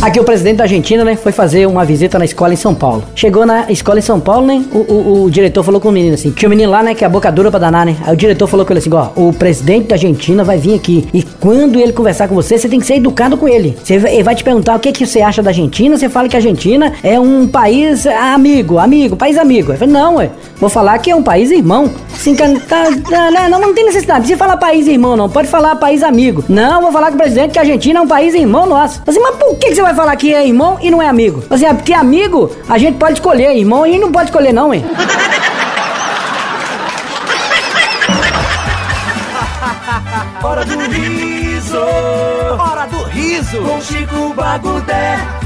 Aqui o presidente da Argentina, né, foi fazer uma visita na escola em São Paulo. Chegou na escola em São Paulo, né, o diretor falou com o menino assim, tinha um menino lá, né, que é a boca dura pra danar, né. Aí o diretor falou com ele assim, ó, o presidente da Argentina vai vir aqui e quando ele conversar com você, você tem que ser educado com ele. Ele vai te perguntar o que você acha da Argentina, você fala que a Argentina é um país amigo, país amigo. Ele falou, não, vou falar que é um país irmão. Assim, não tem necessidade, não precisa falar país irmão não, pode falar país amigo. Não, vou falar com o presidente que a Argentina é um país irmão nosso. Assim, mas por que você vai falar que é irmão e não é amigo? Assim, porque amigo a gente pode escolher, irmão a gente não pode escolher não, hein? Hora do riso! Hora do riso! Com Chico Bagudé!